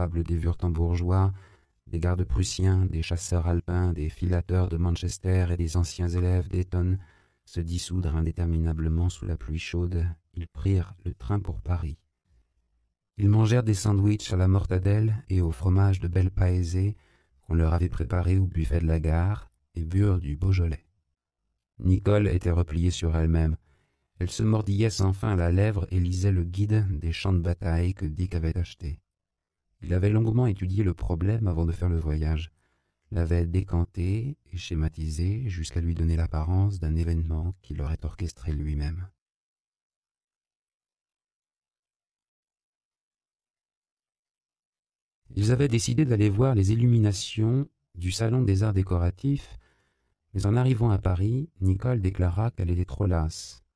innombrables des Wurtembourgeois, des gardes prussiens, des chasseurs alpins, des filateurs de Manchester et des anciens élèves d'Eton se dissoudre indéterminablement sous la pluie chaude, ils prirent le train pour Paris. Ils mangèrent des sandwichs à la mortadelle et au fromage de belle paésée qu'on leur avait préparé au buffet de la gare et burent du Beaujolais. Nicole était repliée sur elle-même. Elle se mordillait sans fin la lèvre et lisait le guide des champs de bataille que Dick avait acheté. Il avait longuement étudié le problème avant de faire le voyage, l'avait décanté et schématisé jusqu'à lui donner l'apparence d'un événement qu'il aurait orchestré lui-même. Ils avaient décidé d'aller voir les illuminations du Salon des Arts Décoratifs, mais en arrivant à Paris, Nicole déclara qu'elle était trop lasse.